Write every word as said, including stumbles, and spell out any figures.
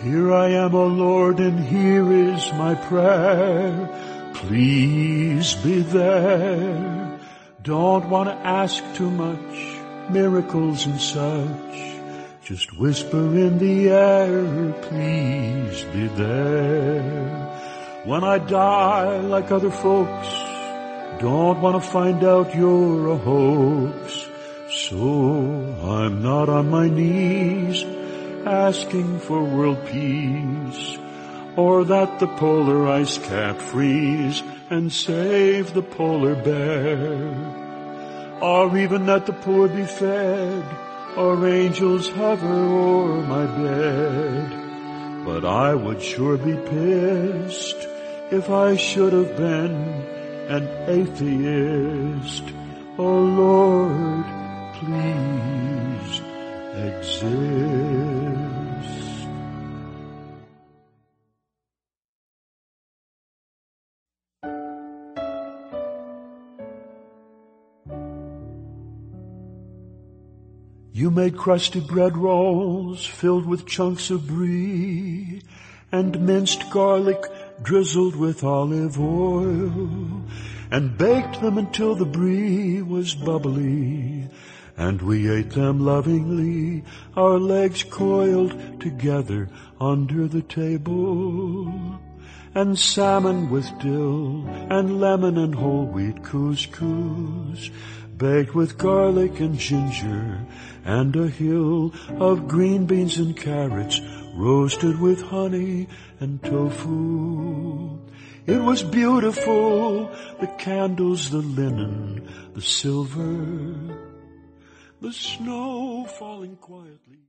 Here I am, O Lord, and here is my prayer. Please be there. Don't want to ask too much, miracles and such. Just whisper in the air, please be there. When I die like other folks, don't want to find out you're a hoax. So I'm not on my knees asking for world peace, or that the polar ice cap freeze and save the polar bear, or even that the poor be fed, or angels hover o'er my bed. But I would sure be pissed if I should have been an atheist. Oh Lord, please exist. You made crusty bread rolls filled with chunks of brie and minced garlic drizzled with olive oil, and baked them until the brie was bubbly, and we ate them lovingly, our legs coiled together under the table. And salmon with dill and lemon and whole wheat couscous, baked with garlic and ginger, and a hill of green beans and carrots roasted with honey and tofu. It was beautiful, the candles, the linen, the silver, the snow falling quietly.